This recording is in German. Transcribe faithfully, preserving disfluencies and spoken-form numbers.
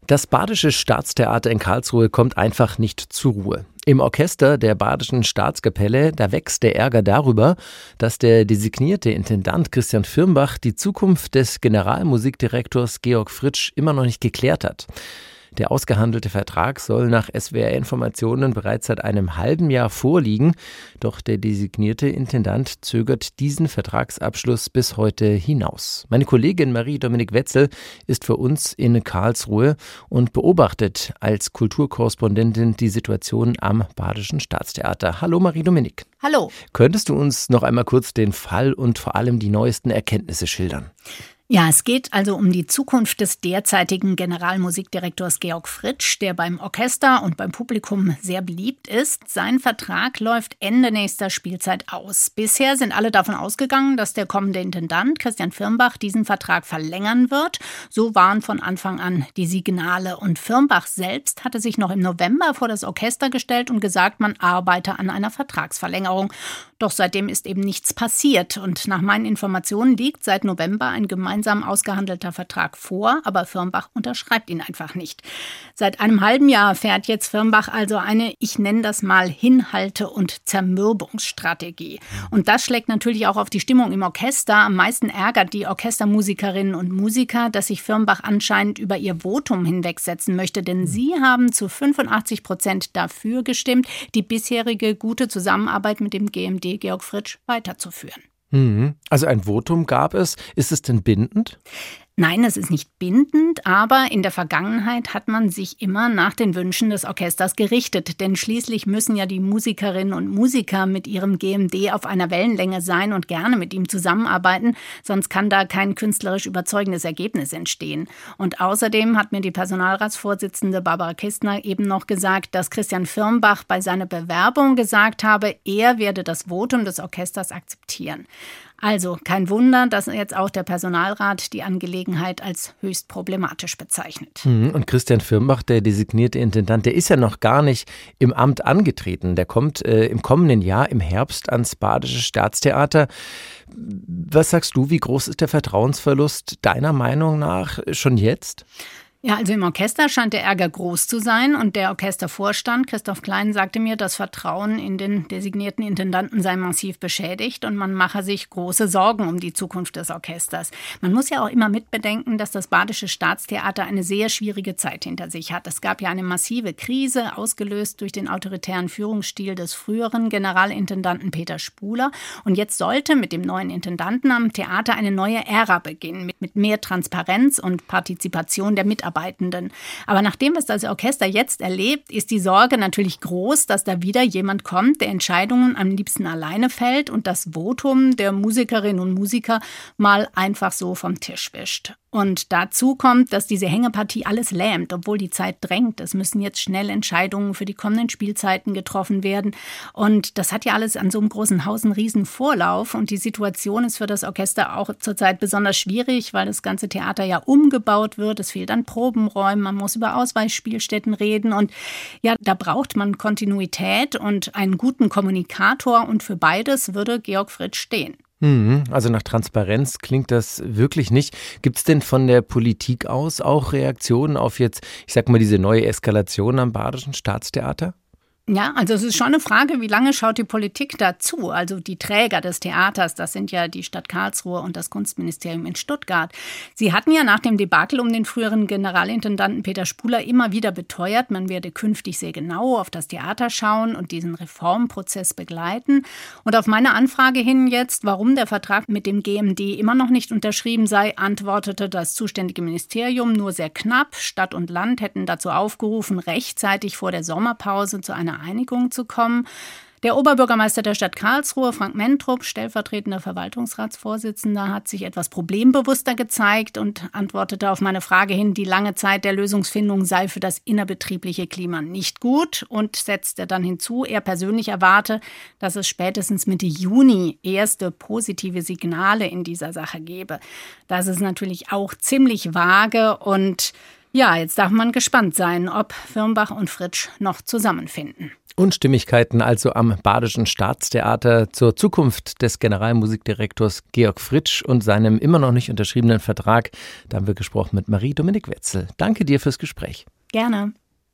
Das Badische Staatstheater in Karlsruhe kommt einfach nicht zur Ruhe. Im Orchester der Badischen Staatskapelle, da wächst der Ärger darüber, dass der designierte Intendant Christian Firmbach die Zukunft des Generalmusikdirektors Georg Fritsch immer noch nicht geklärt hat. Der ausgehandelte Vertrag soll nach S W R-Informationen bereits seit einem halben Jahr vorliegen. Doch der designierte Intendant zögert diesen Vertragsabschluss bis heute hinaus. Meine Kollegin Marie-Dominik Wetzel ist für uns in Karlsruhe und beobachtet als Kulturkorrespondentin die Situation am Badischen Staatstheater. Hallo Marie-Dominik. Hallo. Könntest du uns noch einmal kurz den Fall und vor allem die neuesten Erkenntnisse schildern? Ja, es geht also um die Zukunft des derzeitigen Generalmusikdirektors Georg Fritsch, der beim Orchester und beim Publikum sehr beliebt ist. Sein Vertrag läuft Ende nächster Spielzeit aus. Bisher sind alle davon ausgegangen, dass der kommende Intendant Christian Firmbach diesen Vertrag verlängern wird. So waren von Anfang an die Signale. Und Firmbach selbst hatte sich noch im November vor das Orchester gestellt und gesagt, man arbeite an einer Vertragsverlängerung. Doch seitdem ist eben nichts passiert. Und nach meinen Informationen liegt seit November ein gemeinsamer ausgehandelter Vertrag vor, aber Firmbach unterschreibt ihn einfach nicht. Seit einem halben Jahr fährt jetzt Firmbach also eine, ich nenne das mal, Hinhalte- und Zermürbungsstrategie. Und das schlägt natürlich auch auf die Stimmung im Orchester. Am meisten ärgert die Orchestermusikerinnen und Musiker, dass sich Firmbach anscheinend über ihr Votum hinwegsetzen möchte, denn sie haben zu fünfundachtzig Prozent dafür gestimmt, die bisherige gute Zusammenarbeit mit dem G M D Georg Fritsch weiterzuführen. Also ein Votum gab es. Ist es denn bindend? Nein, es ist nicht bindend, aber in der Vergangenheit hat man sich immer nach den Wünschen des Orchesters gerichtet. Denn schließlich müssen ja die Musikerinnen und Musiker mit ihrem G M D auf einer Wellenlänge sein und gerne mit ihm zusammenarbeiten. Sonst kann da kein künstlerisch überzeugendes Ergebnis entstehen. Und außerdem hat mir die Personalratsvorsitzende Barbara Kistner eben noch gesagt, dass Christian Firmbach bei seiner Bewerbung gesagt habe, er werde das Votum des Orchesters akzeptieren. Also kein Wunder, dass jetzt auch der Personalrat die Angelegenheit als höchst problematisch bezeichnet. Und Christian Firmbach, der designierte Intendant, der ist ja noch gar nicht im Amt angetreten. Der kommt äh, im kommenden Jahr im Herbst ans Badische Staatstheater. Was sagst du, wie groß ist der Vertrauensverlust deiner Meinung nach schon jetzt? Ja, also im Orchester scheint der Ärger groß zu sein und der Orchestervorstand Christoph Klein sagte mir, das Vertrauen in den designierten Intendanten sei massiv beschädigt und man mache sich große Sorgen um die Zukunft des Orchesters. Man muss ja auch immer mitbedenken, dass das Badische Staatstheater eine sehr schwierige Zeit hinter sich hat. Es gab ja eine massive Krise, ausgelöst durch den autoritären Führungsstil des früheren Generalintendanten Peter Spuler. Und jetzt sollte mit dem neuen Intendanten am Theater eine neue Ära beginnen, mit, mit mehr Transparenz und Partizipation der Mitarbeiter. Aber nachdem, was das Orchester jetzt erlebt, ist die Sorge natürlich groß, dass da wieder jemand kommt, der Entscheidungen am liebsten alleine fällt und das Votum der Musikerinnen und Musiker mal einfach so vom Tisch wischt. Und dazu kommt, dass diese Hängepartie alles lähmt, obwohl die Zeit drängt. Es müssen jetzt schnell Entscheidungen für die kommenden Spielzeiten getroffen werden. Und das hat ja alles an so einem großen Haus einen riesen Vorlauf. Und die Situation ist für das Orchester auch zurzeit besonders schwierig, weil das ganze Theater ja umgebaut wird. Es fehlt an Probenräumen, man muss über Ausweichspielstätten reden. Und ja, da braucht man Kontinuität und einen guten Kommunikator. Und für beides würde Georg Fritsch stehen. Also nach Transparenz klingt das wirklich nicht. Gibt es denn von der Politik aus auch Reaktionen auf jetzt, ich sag mal, diese neue Eskalation am Badischen Staatstheater? Ja, also es ist schon eine Frage, wie lange schaut die Politik dazu? Also die Träger des Theaters, das sind ja die Stadt Karlsruhe und das Kunstministerium in Stuttgart. Sie hatten ja nach dem Debakel um den früheren Generalintendanten Peter Spuler immer wieder beteuert, man werde künftig sehr genau auf das Theater schauen und diesen Reformprozess begleiten. Und auf meine Anfrage hin jetzt, warum der Vertrag mit dem G M D immer noch nicht unterschrieben sei, antwortete das zuständige Ministerium nur sehr knapp. Stadt und Land hätten dazu aufgerufen, rechtzeitig vor der Sommerpause zu einer Einigung zu kommen. Der Oberbürgermeister der Stadt Karlsruhe, Frank Mentrup, stellvertretender Verwaltungsratsvorsitzender, hat sich etwas problembewusster gezeigt und antwortete auf meine Frage hin, die lange Zeit der Lösungsfindung sei für das innerbetriebliche Klima nicht gut und setzte dann hinzu, er persönlich erwarte, dass es spätestens Mitte Juni erste positive Signale in dieser Sache gebe. Das ist natürlich auch ziemlich vage und ja, jetzt darf man gespannt sein, ob Firmbach und Fritsch noch zusammenfinden. Unstimmigkeiten also am Badischen Staatstheater zur Zukunft des Generalmusikdirektors Georg Fritsch und seinem immer noch nicht unterschriebenen Vertrag. Da haben wir gesprochen mit Marie-Dominik Wetzel. Danke dir fürs Gespräch. Gerne.